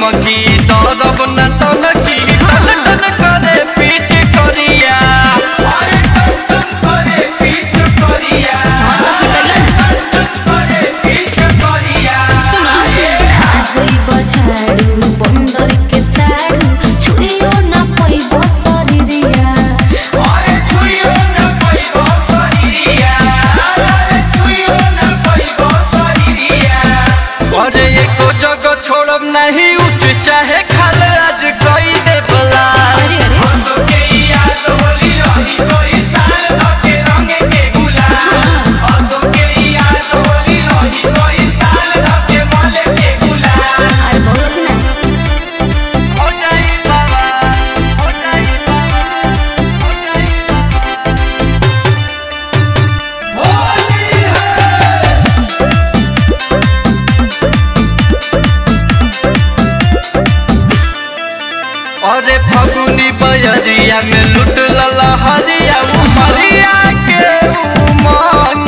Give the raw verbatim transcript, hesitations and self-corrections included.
की दरब न तन की टन टन करे पीछ करिया अरे टन टन करे पीछ करिया टन टन करे पीछ करिया सुना खाजई बजारू बंदर के सारू छुइयो ना पइबो शरीरिया अरे छुइयो ना पइबो शरीरिया अरे छुइयो ना पइबो शरीरिया अरे एको जगह छोड़ब नहीं उठ चाहे खाल आज कई दे बला अरे अरे हंसो के याद होली रही कोई साल धके रंग के गुलाल हंसो के याद होली रही कोई साल धके मले के गुलाल अरे बहुत ना हो जाई बाबा हो जाई बाबा हो जाई बाबा होली है अरे फगुनी बजरिया में लुट लला हरिया उमरिया के उमंग